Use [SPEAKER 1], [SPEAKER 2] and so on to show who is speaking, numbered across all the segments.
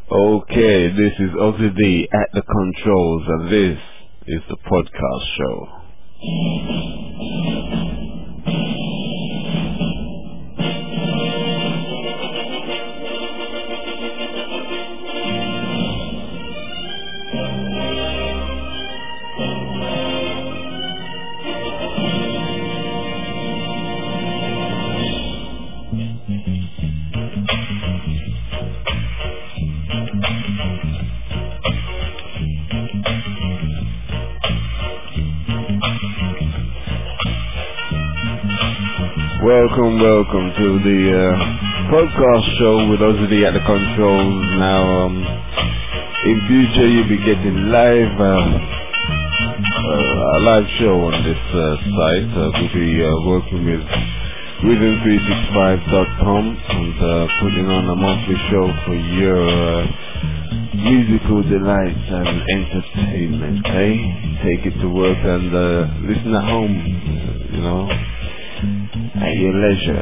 [SPEAKER 1] Okay, this is Ozzy D at the controls, and this is the podcast show. Welcome to the podcast show with Ozzy D at the controls. Now, in future you'll be getting a live show on this site. We'll be working with Rhythm365.com and putting on a monthly show for your musical delights and entertainment. Okay, take it to work and listen at home. You know. At your leisure.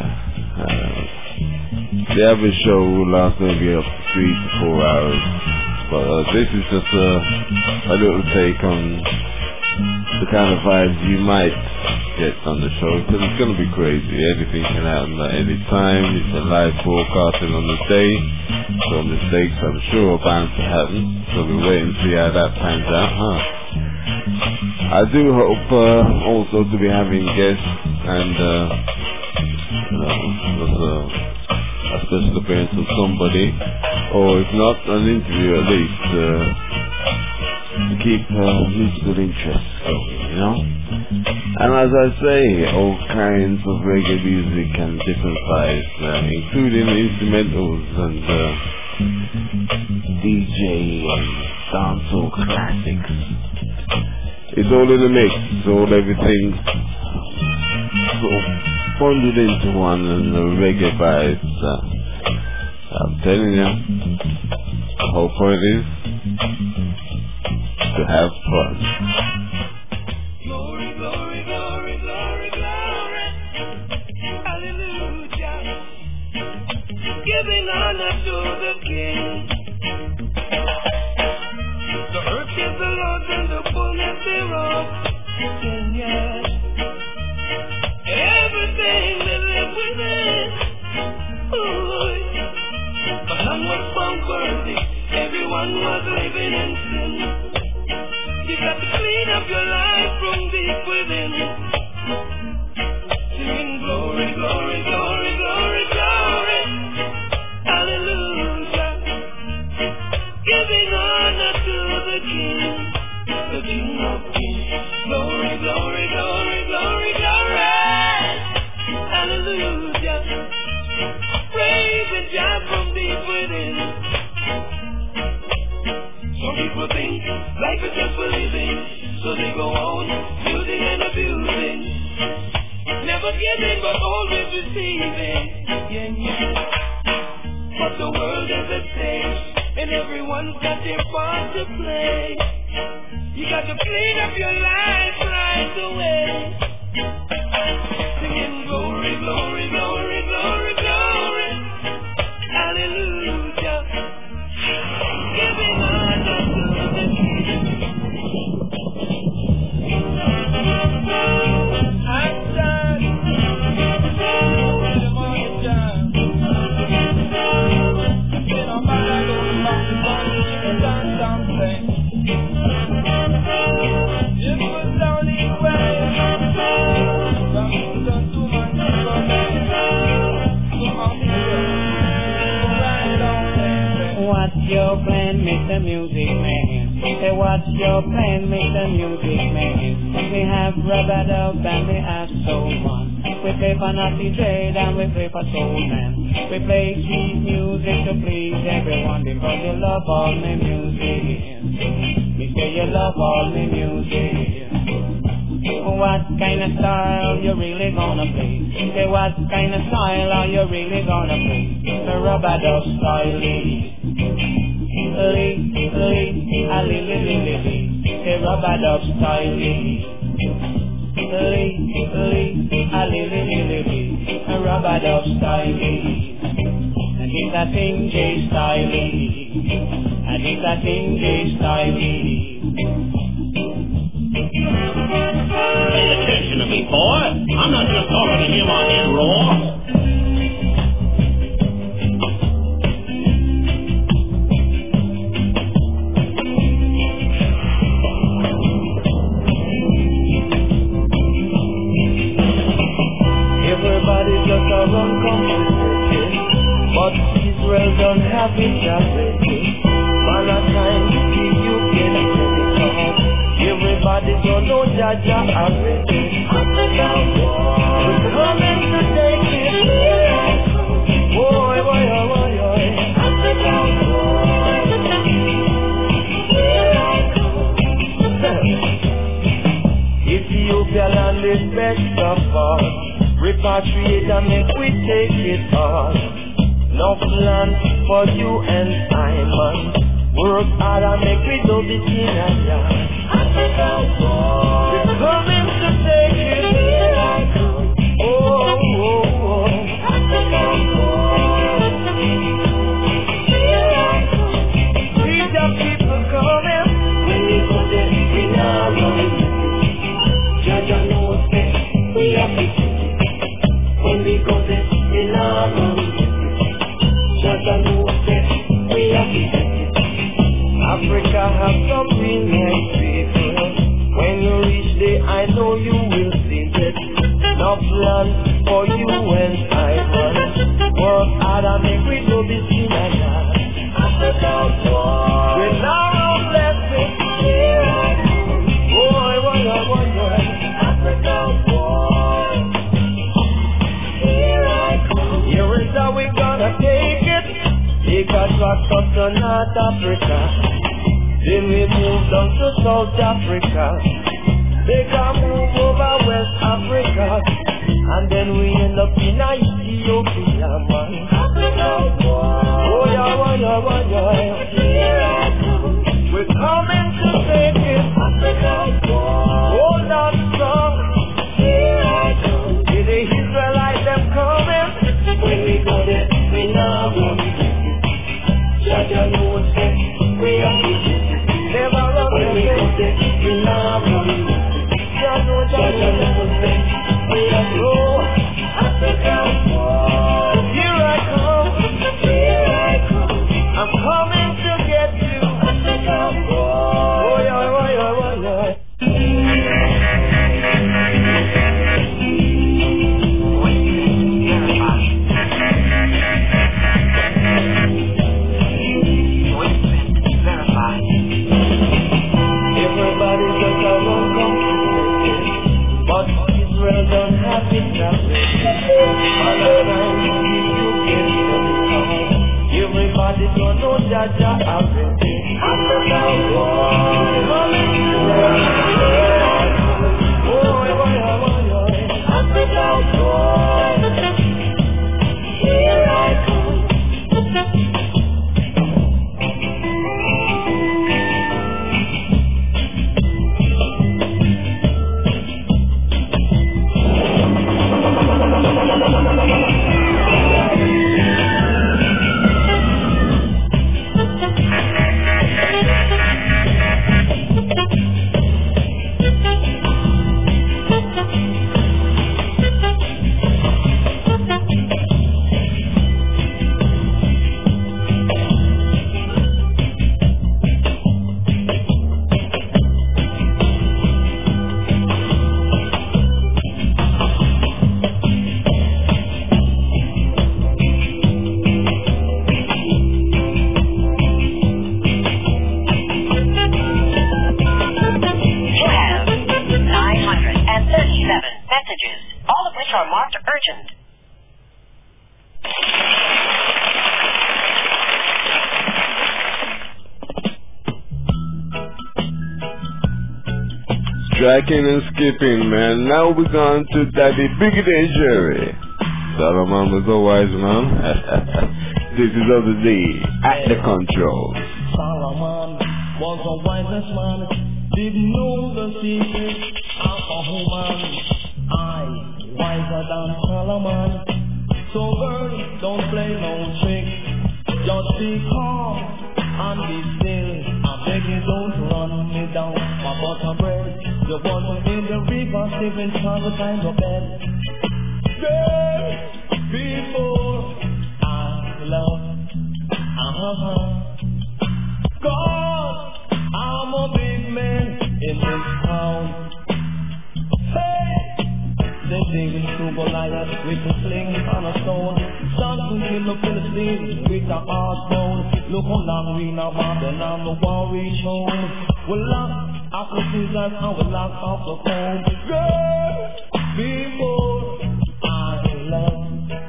[SPEAKER 1] The average show will last maybe up to 3 to 4 hours, but this is just a little take on the kind of vibes you might get on the show, because it's going to be crazy. Everything can happen at any time. It's a live broadcasting on the day, so mistakes I'm sure are bound to happen, so we'll wait and see how that pans out, I do hope also to be having guests and a special appearance of somebody, or if not, an interview at least, to keep musical interest going, you know. And as I say, all kinds of reggae music and different sides, including instrumentals and DJ and dancehall classics. It's all in the mix, it's all everything sort of bonded into one, and the reggae vibes. I'm telling you, the whole point is to have fun.
[SPEAKER 2] Glory, glory, glory, glory, glory. Hallelujah. Giving honor to the King. The earth is the Lord's and the fullness thereof. Yes. Everything that lives within. Ooh. But none was found worthy. Everyone was living in sin. You got to clean up your life from deep within. Singing glory, glory, glory, glory, glory. Hallelujah. Giving honor to the King of Kings. Glory, glory, glory, glory, glory. Hallelujah. Praising God from deep within. Some people think life is just for living, so they go on using and abusing, never giving but always receiving. Yeah, yeah. But the world is at stake, and everyone's got their part to play. You got to clean up your life right away. Singing glory, glory, glory, glory, glory. Hallelujah. Giving honor to the King. Action. The morning time. You know, man, I don't want to done something. It was the only way. Done too much for me. So I'm here.
[SPEAKER 3] What's your plan, Mr. Music Man? Say, what's your plan, Mr. Music Man? We have rubber dub and we have soul man. We play for Nazi Trade and we play for soul man. We play cheap music to please everyone because you love all my music. Me say you love all my music. What kind of style you really gonna play? Say, what kind of style are you really gonna play? The rubber dub style. Say rubber dub style. Rubber dub style. And it's a thing J style. and it's a English style.
[SPEAKER 4] Pay attention to me, boy. I'm not just talking to hear my head roar.
[SPEAKER 2] Everybody just a run complicated, but Israel don't have it already. Valentine, you can credit card. Everybody don't know Jaja already. We're coming to take it. Boy, boy, boy, boy. Ethiopia land is best of all. Repatriate and make we take it all. Enough land for you and Simon. Work hard and make we do this in a yard. We're coming to take it. Oh, oh, oh. See the people coming. When we go there, we now run. Jaja knows that we are big. When we go there, we now run. Jaja knows that we are big. Africa has some real nice people. When you reach there, I know you will see it. Enough land for you and Simon. Work hard and make we do this in a yard. We're now blessed. Here I come. Boy, boy, boy, boy. Africa, boy. Here I come. Here is how we gonna take it. Take a truck up to North Africa. Then we move down to South Africa. They can move over West Africa. And then we end up in Ethiopia, man. Africa, boy. Oh, yeah, boy, yeah, boy, yeah. Here I come. We're coming to take it. Africa, boy. Hold on strong. Here I come. See the Israelites, them coming. When we go there, we now run. Jaja knows that we are busy. Never run when we go there, we now run. Jaja knows that we are low. Africa, here I come. Here I come. I'm coming to get you. Africa, oh yeah, oh yeah, oh yeah. Everybody just a run complicated, but Israel don't have it already. Everybody don't know Jaja already. Africa, coming to Africa, here I come.
[SPEAKER 1] Striking and skipping, man. Now we're going to Daddy Biggie Day Jerry. Solomon was a wise man. This is of the day at the control.
[SPEAKER 2] Solomon was the wisest man. Didn't know the secret of a woman. I wiser than Solomon. So girl, don't play no trick. Just be calm
[SPEAKER 3] and be still. I beg you don't run me down. My butter bread, you want to in the river, living travel time to bed. Girl, before I love, God, I'm a big man in this town. Hey, they digging through Goliath with a sling and a stone. Samson kill the Philistine with a hard bone. Look how long we now have and I'm the war we shown. We'll lock off the scissors and we'll lock off the phone. Girl, before I love,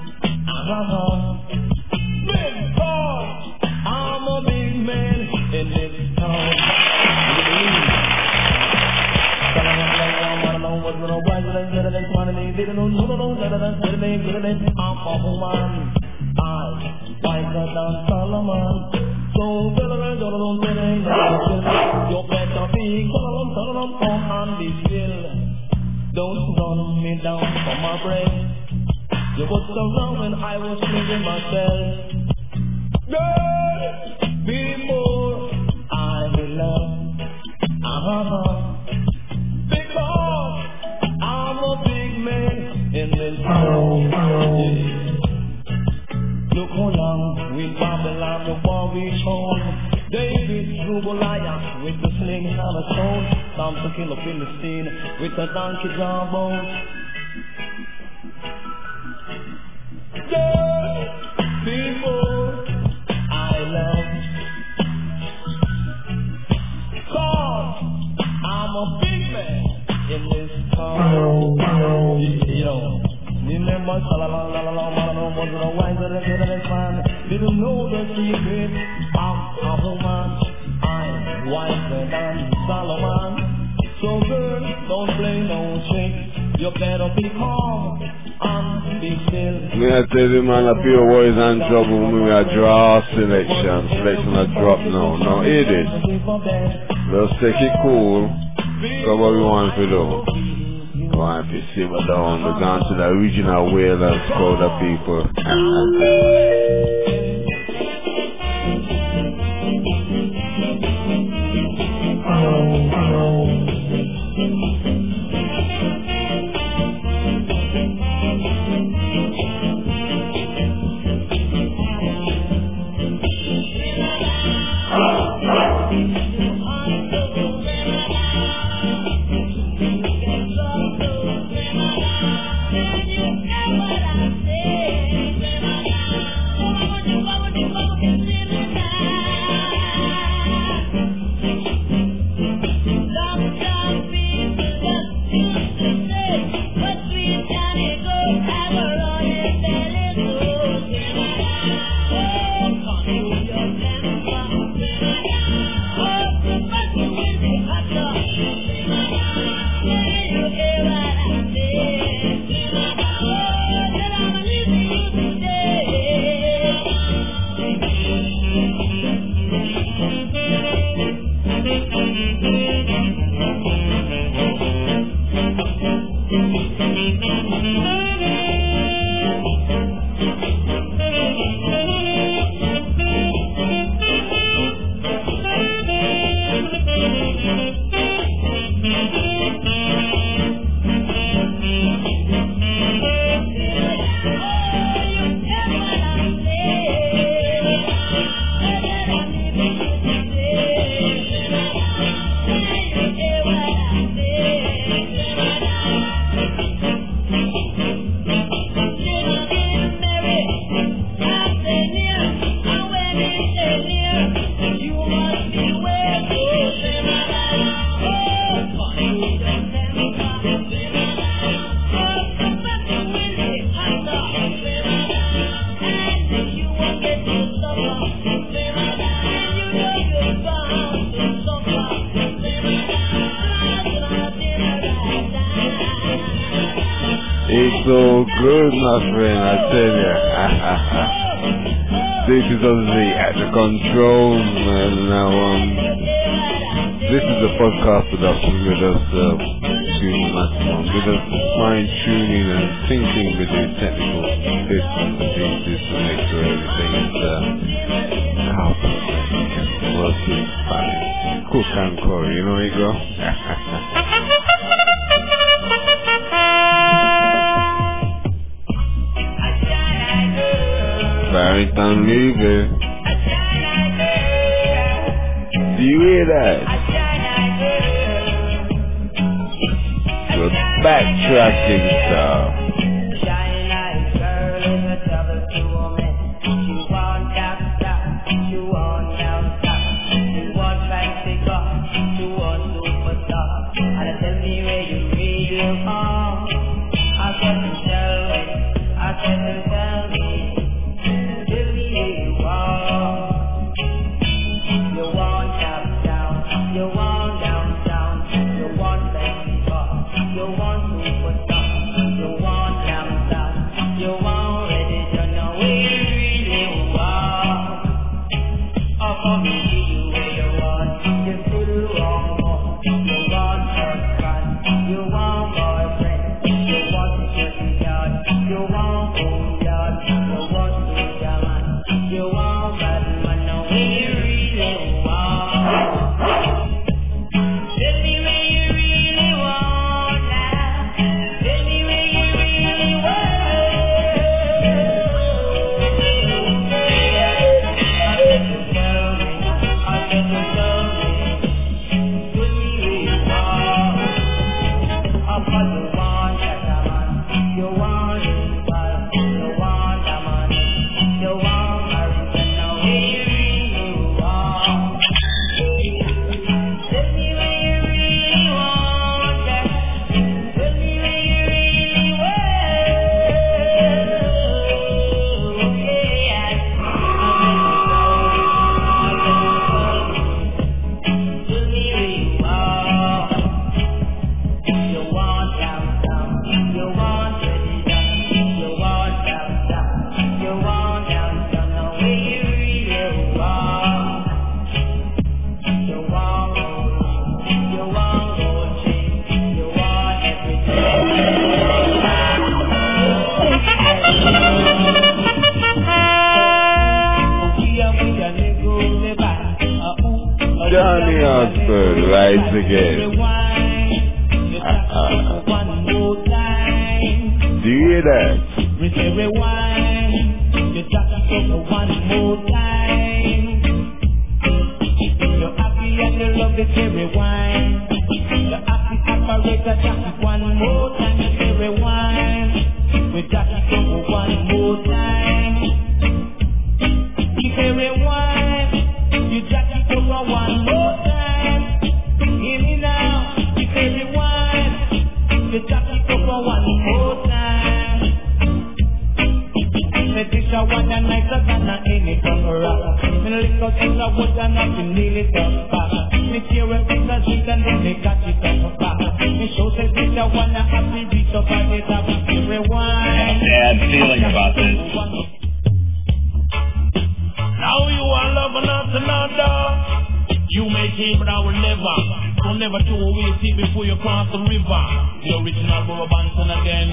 [SPEAKER 3] big God, I'm a big man in this town. I'm a woman, I'm wiser than Solomon. So you better be calm and be still. Don't run me down for my brain. You was around when I was living myself. Girl, before I love, because I'm a big man in this town. Look how long with Babylon the war we shown. David threw Goliath with the sling and a stone. Samson kill a Philistine with a donkey jawbone. Girl, before I love, cause I'm a big man in this town. You know, remember, was the wiser than this man. Didn't know the secret of a woman. I'm wiser than Solomon. So girl, don't play no tricks. You better be calm and be still.
[SPEAKER 1] Me I tell you man, a pure boys and trouble. Me a draw selection. Selection a drop now. Now hear this. Let's take it cool. So what we want to do. We want to simmer down. We're going to the original Wailers crowd of people. It's so good, my friend, I tell ya. This is obviously at the controls, man. Now, this is a podcast production with us, tuning maximum, with us fine tuning and thinking with the technical bits and pieces to make sure everything is how perfect it can be. cook and curry, you know it go. Barrington Levy. Do you hear that? We're backtracking stuff. Johnny Osborne rise again. Do you hear that?
[SPEAKER 3] You're happy and you love the cherry wine. You're happy operator, Jackie one more time. The cherry wine. With Jackie Coco one more time. The cherry wine. You Jackie Coco one more time. Hear me now. The cherry wine. You Jackie Coco one more time. Letitia one and nicer than any rock. Me lick out in the wood and I can nail it up back. Me tear a piece of sheet and then they catch it up back. Me show says Letitia one and happy reach up and get up. Rewind.
[SPEAKER 4] Bad feeling about this. Now you are loving us another. You may keep but I will never. So never throw away see before you cross the river. The original Borough Banton again.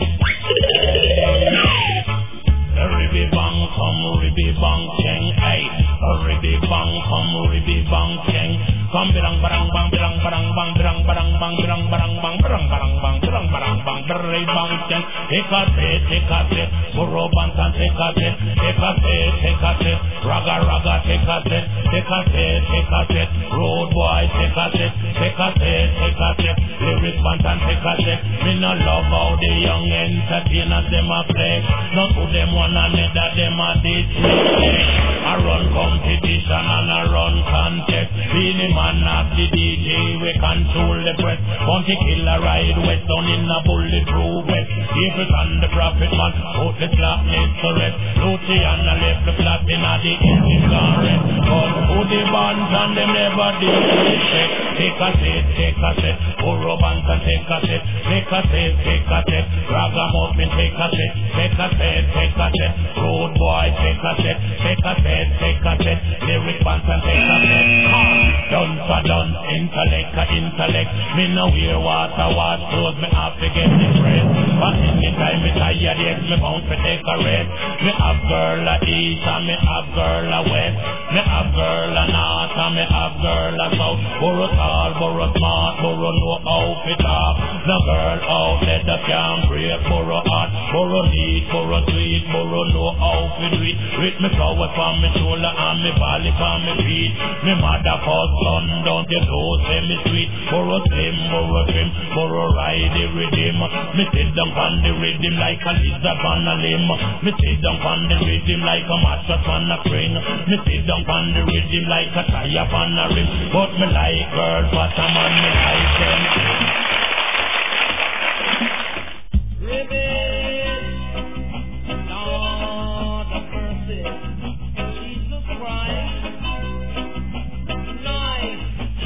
[SPEAKER 4] Ribby bang come, ribby bang cheng, ay. Ribby bang come, ribby bang cheng. Come birang barang bang birang barang bang birang barang bang birang barang bang birang barang bang birang barang bang birang bang cheng. Take a set, Borough Banton take a set, raga raga take a set, road boy take a set, lyric Banton take a set. Me no love how the young entertainers them a play. Not to them one another them a disrespect. I run competition and I run contest. Being the man of the DJ, we control the press. Bounty killer ride west down in a bulletproof vest. If it's on the prophet man, put the slackness to rest. Luciana left the flat in a the engine gone rest. But who the bands and them never did respect. Take a set, Borough Banton take a set, Ragamuffin take a set, road boy take a set, lyric Banton take a set. Done for done. Intellect. Me no wear water, wash clothes, me have to get the bread. But anytime me tired, yes, me bound to take a rest. Me have girl a east and me have girl a west. Me have girl a north and me have girl a south. Borrow tall, borrow smart, borrow no outfit up. The girl out there that can break, borrow hot, borrow neat, borrow sweet, borrow no outfit sweet. With me flower from me shoulder and me body from me feet. Me mother for son, don't you know, say me sweet. Borrow slim, borrow trim, borrow ride the rhythm. Me sit down on the rhythm like a lizard on a limb. Me sit down on the rhythm like a mattress on a spring. Me sit down on the rhythm like a tire on a rim. But me like girls, what a man me like them.
[SPEAKER 2] Ribbon, Lord of mercy, Jesus Christ, nice.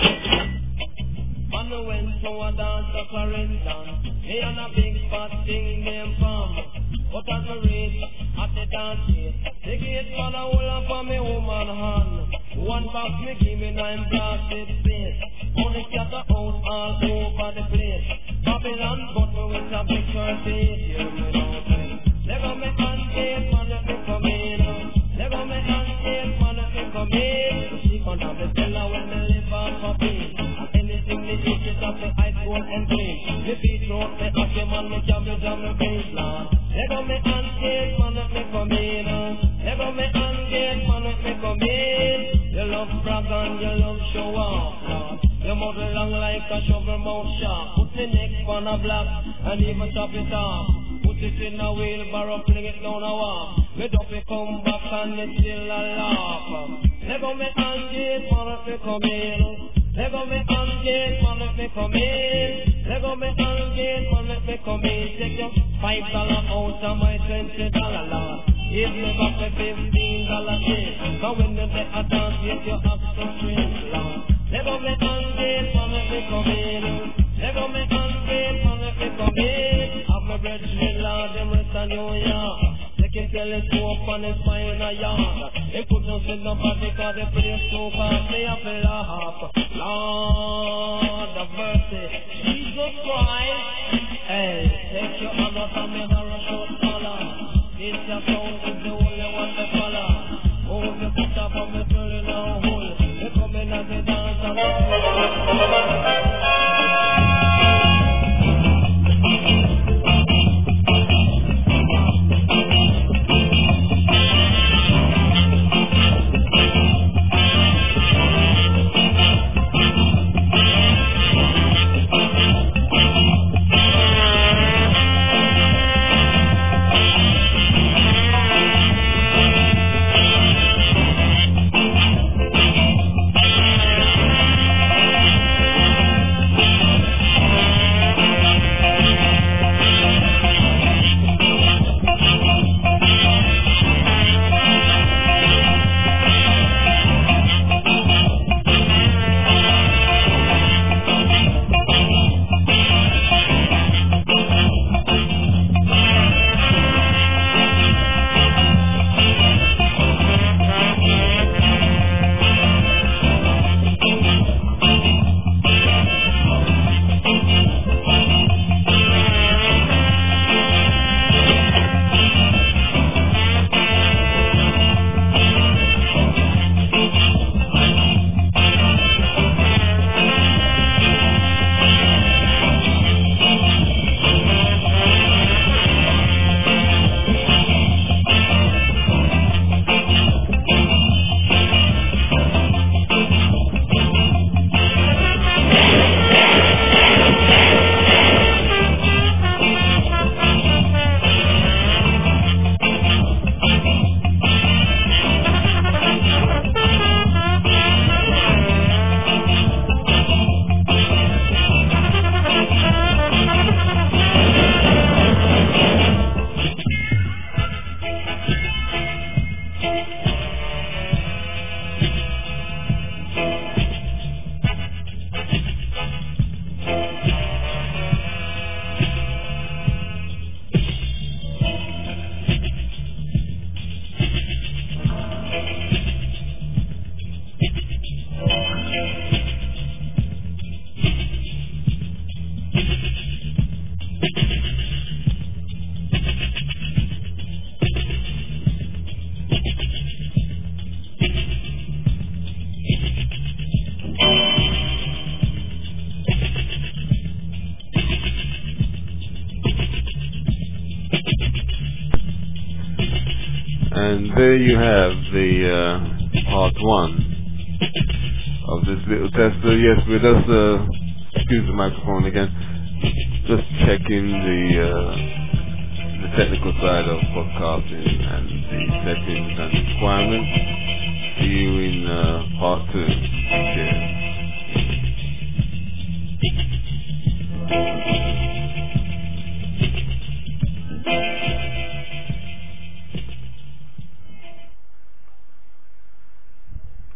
[SPEAKER 2] On the went to a dance to Corinthian, he on a big fat thing named Palm. But as we reach at the dance gate, the gate for the whole of me woman hand. One box me give me 9 blasted space. Only scatter out all over the place. Babylon but me with a big curtain. Hear me now say, let go me hand gate, man, let me come in. Let go me hand gate, man, let me come in. She can't have the fella when me live off a beat. And anything they eat is of the ice cold and clean. Me beat road, me ask him and me cabbage and me baseline. Let go me hand gate, man, let me come in. Let go me hand gate, man, let me come in. You love brag and you love show off, Lord. Your mouth long like a shovel mouth sharp. Put the neck on a block and even chop it off. Put it in a wheelbarrow, fling it down a wall. Me duffy come back and it's still a laugh. Let go me hand gate, man, let me come in. Let go me hand gate, man, let me come in. Let go me hand gate, man, let me come in. Take your $5 out of my $20 lot. Give me back the $15 tip. So when you take a dance, yes, you have to swing, Lord. Let go me hand gate, man, let me come in. Let go me hand gate, man, let me come in. Have my bread, Lord, them rest of New York. They can tell it to up on his spine a yard. They couldn't send nobody cause the place too fast. They have to laugh. Lord of mercy, Jesus Christ. Hey, take your hand out of me, horror short collar. This your sound is the only one to follow. Hold the foot up on me, turning now hole. They come in as they dance and
[SPEAKER 1] And there you have the part 1 of this little test. So yes, we're just excuse the microphone again. Just checking the technical side of podcasting and the settings and requirements. See you in part 2.